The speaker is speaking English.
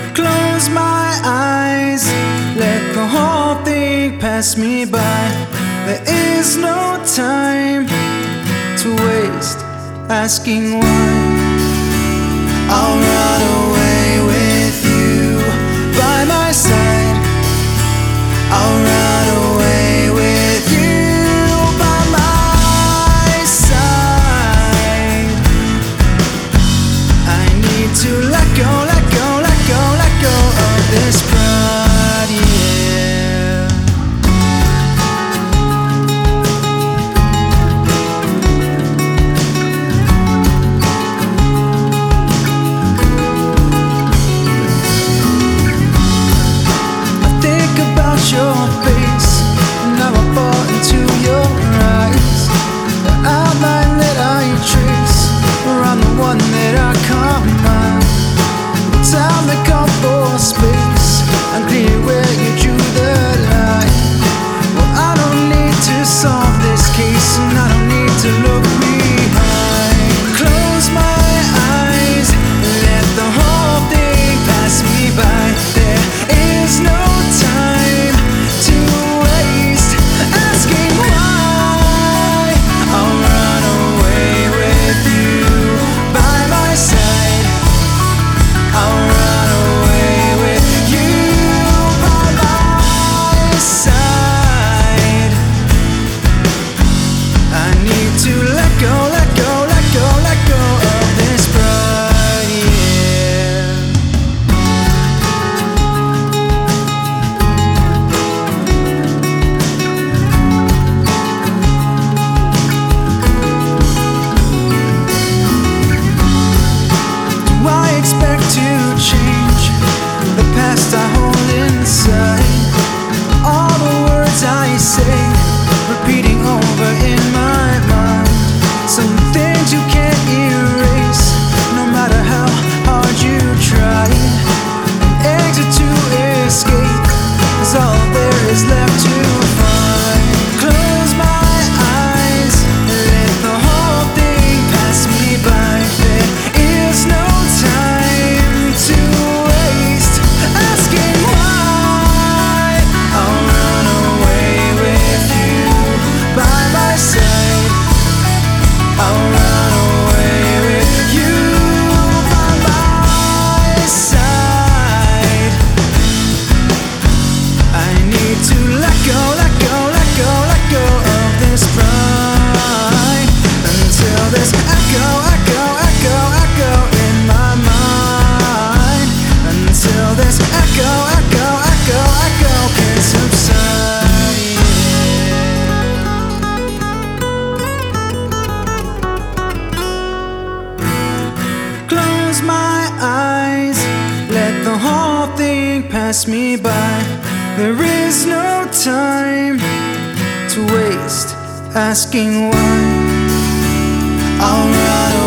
Close my eyes, let the whole thing pass me by. There is no time to waste asking why. I'll run away with you by my side. I'll run away with you by my side. I need to let go, let go, let go, let go of this pride, yeah. I think about your face, now I fall into your eyes. The outline that I trace around the one that I call mine. Time to call for space, unclear where you drew the line. Well, I don't need to solve this case, and I don't need to look behind. Close my eyes, let the whole thing pass me by. There is no time to waste asking why. I'll run away with you by my side. I'll run away with you by my side. I need to let go, let go, let go, let go of this pride, yeah. Do I expect to change the past I hold inside? All the words I say, repeating over in my mind. Some things you can't erase, no matter how hard you try. An exit to escape is all there is left to find. Close my eyes, let the whole thing pass me by. There is no time to waste asking why. I'll run away with you by my side. I'll run away with you by my side. I need to let go, let go, let go, let go of this pride, until there's echo, echo, echo, echo in my mind. Until this echo, echo, echo, echo can subside, yeah. Close my eyes, let the whole thing pass me by. There is no time to waste asking why. I'll run